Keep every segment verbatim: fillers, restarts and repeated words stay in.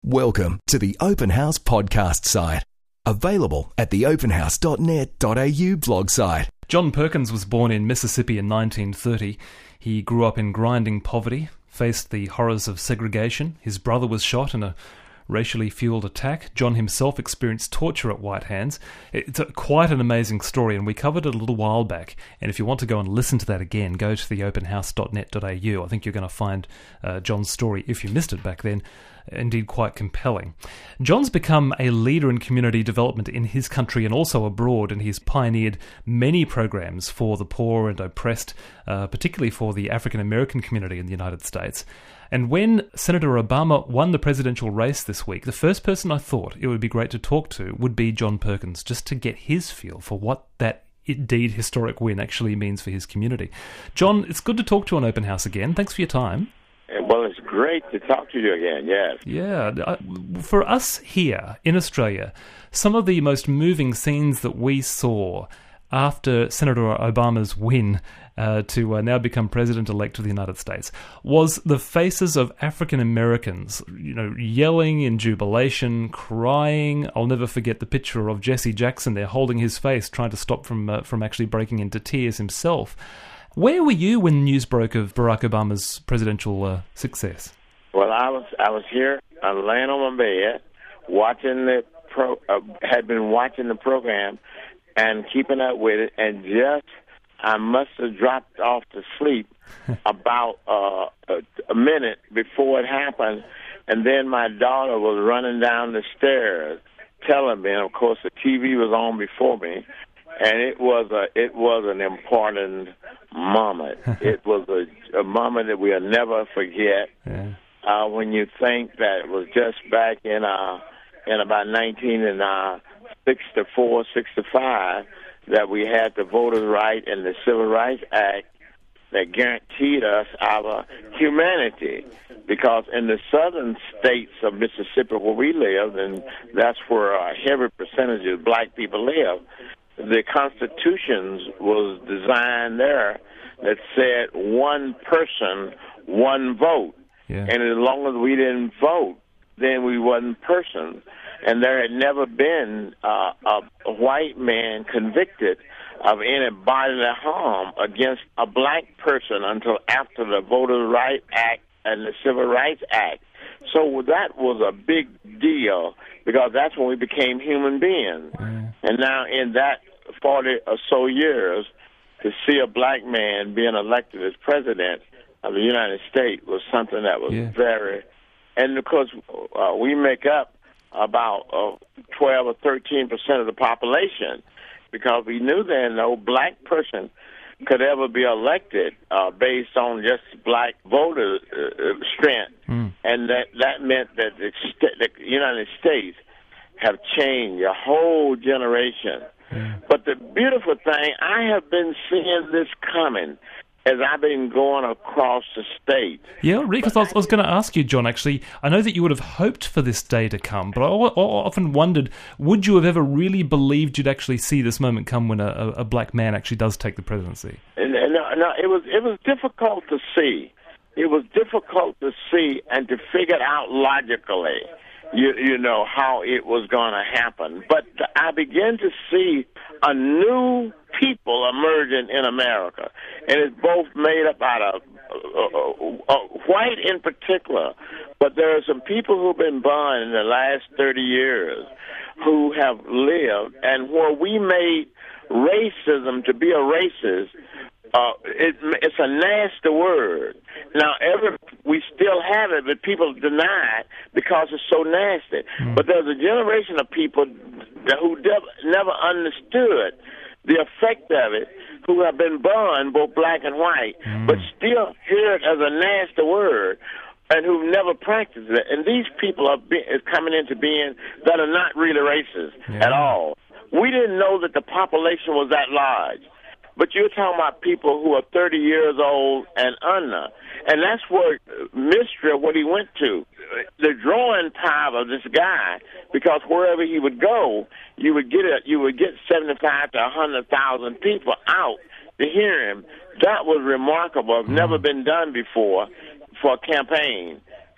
Welcome to the Open House podcast site. Available at the open house dot net dot a u blog site. John Perkins was born in Mississippi in nineteen thirty. He grew up in grinding poverty, faced the horrors of segregation. His brother was shot in a racially fueled attack. John himself experienced torture at White Hands. It's a, quite an amazing story, and we covered it a little while back. And if you want to go and listen to that again, go to the open house dot net dot a u. I think you're going to find uh, John's story, if you missed it back then, indeed quite compelling. John's become a leader in community development in his country and also abroad, and he's pioneered many programs for the poor and oppressed, uh, particularly for the African American community in the United States. And when Senator Obama won the presidential race this week, the first person I thought it would be great to talk to would be John Perkins, just to get his feel for what that indeed historic win actually means for his community. John, it's good to talk to you on Open House again. Thanks for your time. Well, it's great to talk to you again, yes. Yeah. Uh, for us here in Australia, some of the most moving scenes that we saw after Senator Obama's win uh, to uh, now become President-elect of the United States was the faces of African Americans, you know, yelling in jubilation, crying. I'll never forget the picture of Jesse Jackson there holding his face, trying to stop from uh, from actually breaking into tears himself. Where were you when news broke of Barack Obama's presidential uh, success? Well, I was I was here, uh, laying on my bed, watching the pro. Uh, had been watching the program and keeping up with it, and just I must have dropped off to sleep about uh, a, a minute before it happened, and then my daughter was running down the stairs, telling me. And of course, the T V was on before me. And it was a it was an important moment. It was a, a moment that we'll never forget. Yeah. Uh, when you think that it was just back in uh in about nineteen and uh sixty-four, sixty-five that we had the Voters' Right and the Civil Rights Act that guaranteed us our humanity. Because in the southern states of Mississippi where we live, and that's where a heavy percentage of black people live, the Constitution was designed there that said one person, one vote. Yeah. And as long as we didn't vote, then we wasn't persons. And there had never been uh, a, a white man convicted of any bodily harm against a black person until after the Voters' Rights Act and the Civil Rights Act. So that was a big deal because that's when we became human beings. Mm. And now in that forty or so years, to see a black man being elected as president of the United States was something that was yeah. very, and of course uh, we make up about uh, twelve or thirteen percent of the population, because we knew then no black person could ever be elected uh, based on just black voter uh, strength, mm. and that that meant that the, st- the United States have changed a whole generation. Yeah. But the beautiful thing, I have been seeing this coming as I've been going across the state. Yeah, because I was, I was going to ask you, John, actually, I know that you would have hoped for this day to come, but I, I often wondered, would you have ever really believed you'd actually see this moment come when a, a black man actually does take the presidency? And, and, no, it was it was difficult to see. It was difficult to see and to figure out logically. You, you know, how it was going to happen. But I began to see a new people emerging in America. And it's both made up out of uh, uh, uh, white in particular, but there are some people who've been born in the last thirty years who have lived, and where we made racism to be a racist, Uh, it, it's a nasty word. Now, every we still have it, but people deny it because it's so nasty. Mm. But there's a generation of people who de- never understood the effect of it, who have been born both black and white, mm. but still hear it as a nasty word, and who've never practiced it. And these people are, be- are coming into being that are not really racist yeah. at all. We didn't know that the population was that large. But you're talking about people who are thirty years old and under. And that's where mystery of what he went to. The drawing power of this guy, because wherever he would go, you would get a, you would get seventy-five to one hundred thousand people out to hear him. That was remarkable. It's never been done before for a campaign.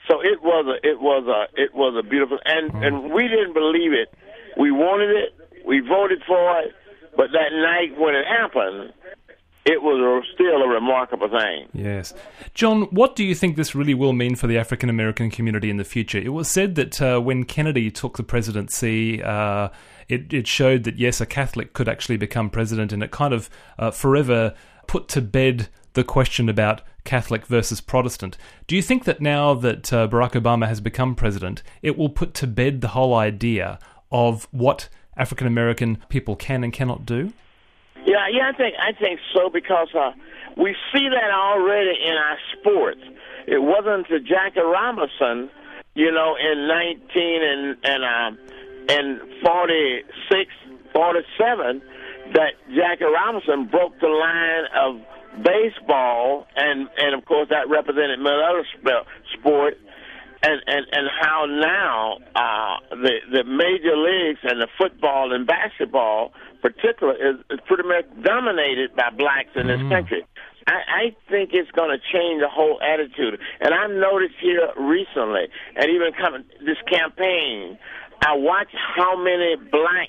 So it was a, it was a, it was a beautiful, and mm. and we didn't believe it. We wanted it. We voted for it. But that night when it happened, it was a, still a remarkable thing. Yes. John, what do you think this really will mean for the African American community in the future? It was said that uh, when Kennedy took the presidency, uh, it, it showed that, yes, a Catholic could actually become president, and it kind of uh, forever put to bed the question about Catholic versus Protestant. Do you think that now that uh, Barack Obama has become president, it will put to bed the whole idea of what African American people can and cannot do? Yeah, yeah, I think I think so, because uh, we see that already in our sports. It wasn't until Jackie Robinson, you know, in nineteen and and um, and forty six, forty seven, that Jackie Robinson broke the line of baseball, and and of course that represented another sport. And, and and how now uh, the the major leagues and the football and basketball, particularly, is, is pretty much dominated by blacks in this mm. country. I, I think it's going to change the whole attitude. And I've noticed here recently, and even coming this campaign, I watched how many black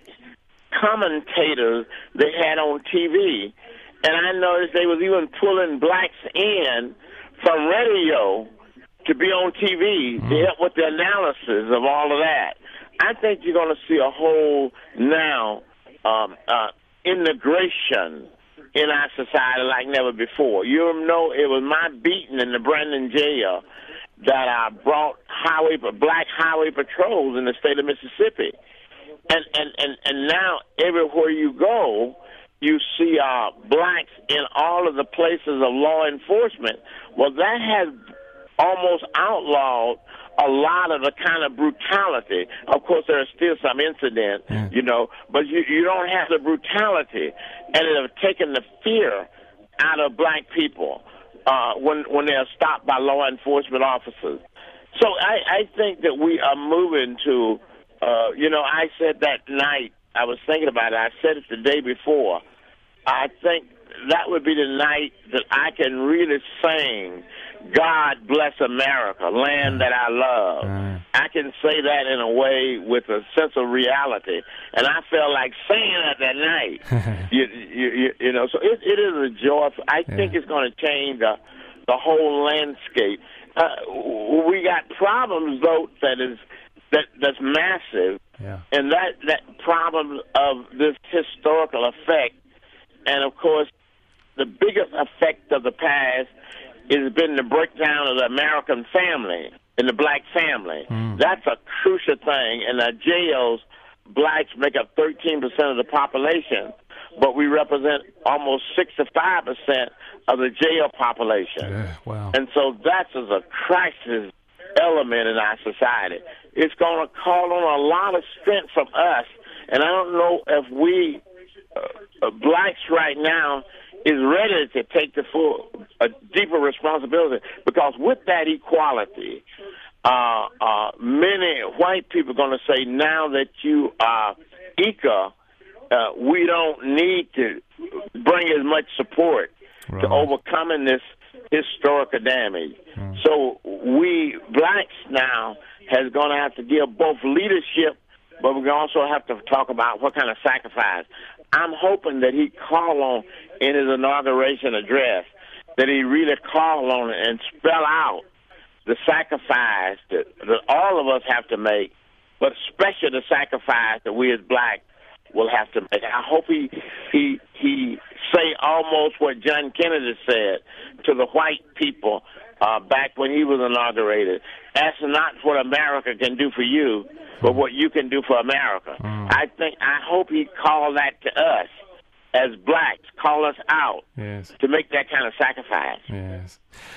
commentators they had on T V, and I noticed they was even pulling blacks in from radio to be on T V mm. to help with the analysis of all of that. I think you're going to see a whole now um, uh, integration in our society like never before. You know, it was my beating in the Brandon jail that I brought highway black highway patrols in the state of Mississippi, and and and, and now everywhere you go, you see uh, blacks in all of the places of law enforcement. Well, that has almost outlawed a lot of the kind of brutality. Of course, there are still some incidents, yeah. you know, but you, you don't have the brutality, and it has taken the fear out of black people uh, when when they are stopped by law enforcement officers. So I, I think that we are moving to, uh, you know, I said that night, I was thinking about it, I said it the day before, I think that would be the night that I can really sing, God bless America, land that I love. Mm. I can say that in a way with a sense of reality, and I felt like saying that that night. you, you, you, you know, so it, it is a joy. I yeah. think it's going to change the, the whole landscape. Uh, we got problems, though, that is that that's massive, yeah. and that that problem of this historical effect, and of course, the biggest effect of the past has been the breakdown of the American family and the black family. Mm. That's a crucial thing. In the jails, blacks make up thirteen percent of the population, but we represent almost sixty-five percent of the jail population. Yeah, wow. And so that's a crisis element in our society. It's going to call on a lot of strength from us, and I don't know if we, uh, uh, blacks right now, is ready to take the full, a deeper responsibility, because with that equality, uh, uh, many white people are going to say, now that you are equal, uh, we don't need to bring as much support right. to overcoming this historical damage. Hmm. So we blacks now has going to have to give both leadership, but we also have to talk about what kind of sacrifice. I'm hoping that he call on in his inauguration address, that he really call on it and spell out the sacrifice that, that all of us have to make, but especially the sacrifice that we as blacks will have to make. I hope he he he say almost what John Kennedy said to the white people uh, back when he was inaugurated. Ask not what America can do for you, but what you can do for America. Mm. I think, I hope he call that to us as blacks, call us out yes. to make that kind of sacrifice. Yes.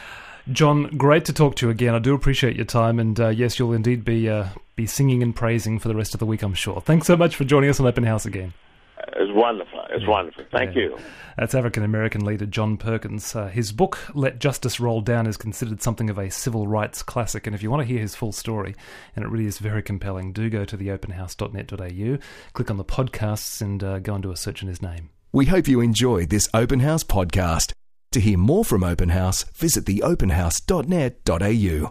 John, great to talk to you again. I do appreciate your time, and uh, yes, you'll indeed be uh, be singing and praising for the rest of the week, I'm sure. Thanks so much for joining us on Open House again. It's wonderful. It's yeah. wonderful. Thank yeah. you. That's African-American leader John Perkins. Uh, his book, Let Justice Roll Down, is considered something of a civil rights classic, and if you want to hear his full story, and it really is very compelling, do go to the open house dot net dot a u, click on the podcasts, and uh, go and do a search in his name. We hope you enjoyed this Open House podcast. To hear more from Open House, visit the open house dot net dot a u.